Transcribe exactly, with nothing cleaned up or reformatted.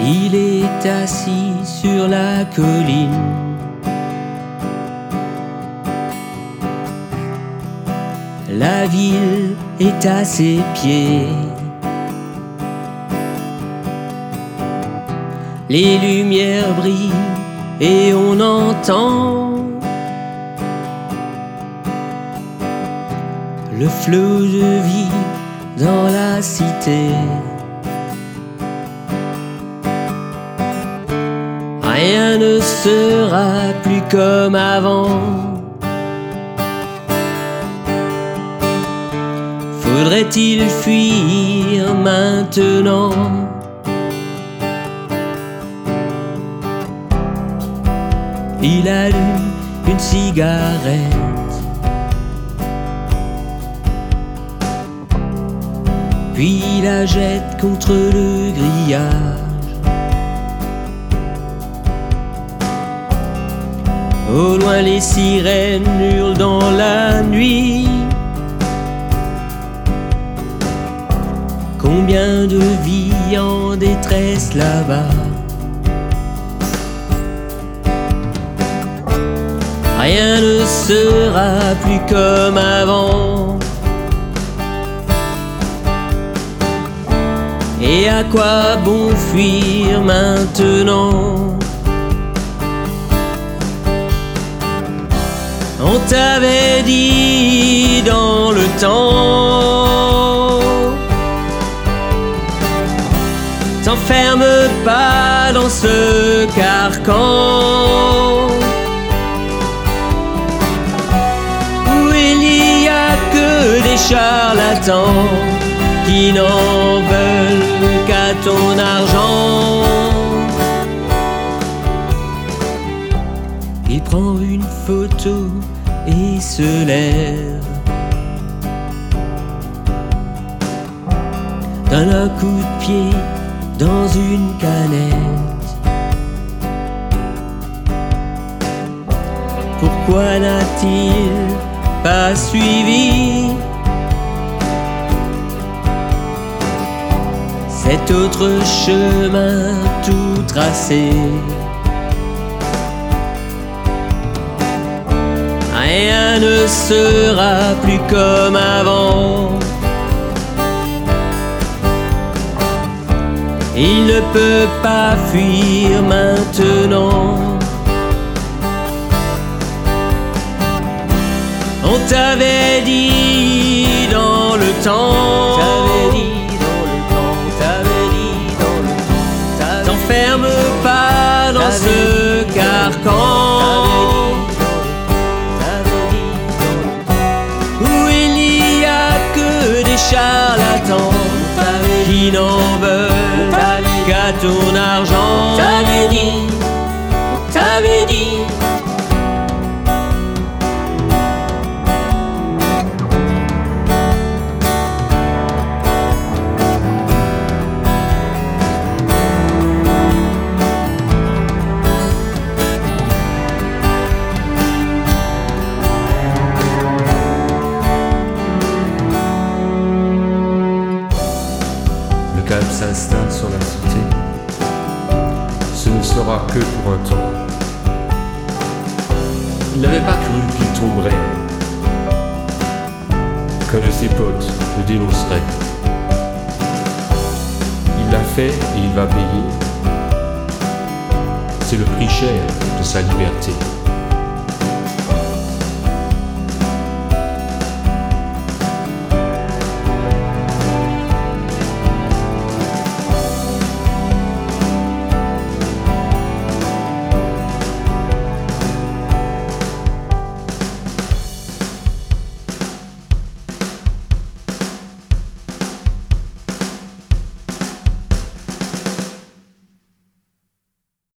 Il est assis sur la colline. La ville est à ses pieds. Les lumières brillent et on entend le flot de vie dans la cité. Rien ne sera plus comme avant. Faudrait-il fuir maintenant? Il allume une cigarette, puis il la jette contre le grillage. Au loin les sirènes hurlent dans la nuit. Combien de vies en détresse là-bas. Rien ne sera plus comme avant. Et à quoi bon fuir maintenant? On t'avait dit dans le temps, t'enferme pas dans ce carcan où il n'y a que des charlatans qui n'en veulent qu'à ton argent. Il prend une photo et se lève, donne un coup de pied dans une canette. Pourquoi n'a-t-il pas suivi cet autre chemin tout tracé? Rien ne sera plus comme avant. Il ne peut pas fuir maintenant. On t'avait dit dans le temps, t'avais dit dans le temps, t'avais dit dans le temps, t'enferme pas dans ce carcan où il n'y a que des charlatans qui n'en veulent qu'à ton argent. T'avais dit, t'avais dit. Le calme s'installe sur la cité. Ce ne sera que pour un temps. Il n'avait pas cru qu'il tomberait, qu'un de ses potes le dénoncerait. Il l'a fait et il va payer. C'est le prix cher de sa liberté.